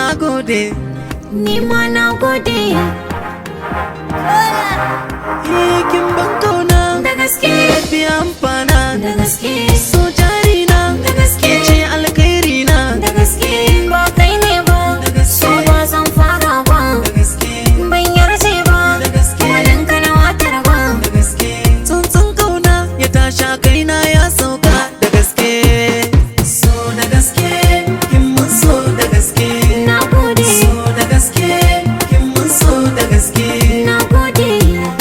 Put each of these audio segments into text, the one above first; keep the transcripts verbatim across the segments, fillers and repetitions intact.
gode, ni ma na gode. eh kin ban kauna Da gaske, fi amfana da gaske, so jari na da gaske, ce alkhairi na da gaske. Ba kai ne ba, so ba zan fara ba. da gaske Ban yarje ba, da gaske wadan ka na watar ba. da gaske tsuntsun kauna ya tasha kaina ya sauka da gaske so da gaske kin mun so da gaske Na gode, so da gaske kin mun so da gaske na gode.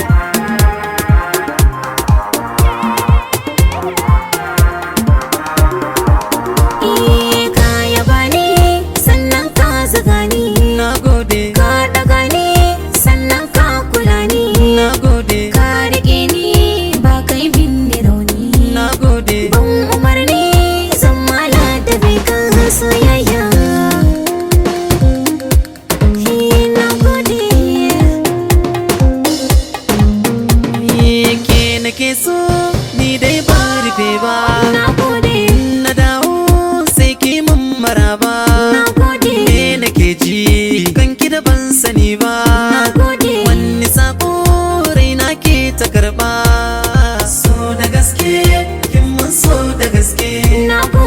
Eh, ka yaba ni, sannan ka zuga ni. na gode Ka daga ni, sannan ka kula ni. na gode Ka rike ni, ba kai bin ni rauni. na gode Ban umarni, zan mala da bai kan soyayya. Eh, na gode. ni ke nake so ni dai ba rufe ba Na gode, na dawo sai ki mun maraba na gode, me nake ji kan ki da ban sani ba na gode. wani sako raina ke ta karba so da gaske kin mun so da gaske Na gode.